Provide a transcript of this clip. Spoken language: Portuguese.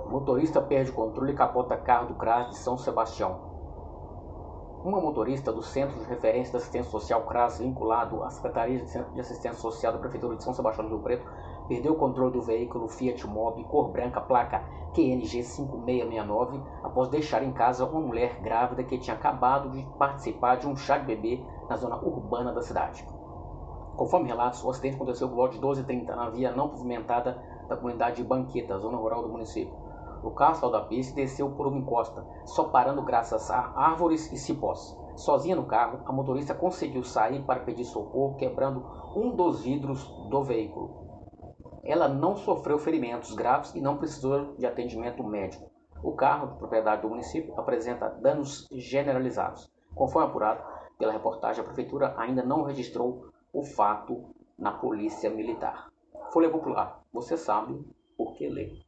Motorista perde controle e capota carro do CRAS de São Sebastião. Uma motorista do Centro de Referência da Assistência Social CRAS, vinculado à Secretaria de Assistência Social da Prefeitura de São Sebastião do Rio Preto, perdeu o controle do veículo Fiat Mobi cor branca, placa QNG 5669, após deixar em casa uma mulher grávida que tinha acabado de participar de um chá de bebê na zona urbana da cidade. Conforme relatos, o acidente aconteceu por volta de 12h30 na via não pavimentada da comunidade de Banqueta, zona rural do município. O carro saiu da pista e desceu por uma encosta, só parando graças a árvores e cipós. Sozinha no carro, a motorista conseguiu sair para pedir socorro, quebrando um dos vidros do veículo. Ela não sofreu ferimentos graves e não precisou de atendimento médico. O carro, de propriedade do município, apresenta danos generalizados. Conforme apurado pela reportagem, a prefeitura ainda não registrou o fato na polícia militar. Folha Popular, você sabe por que lê.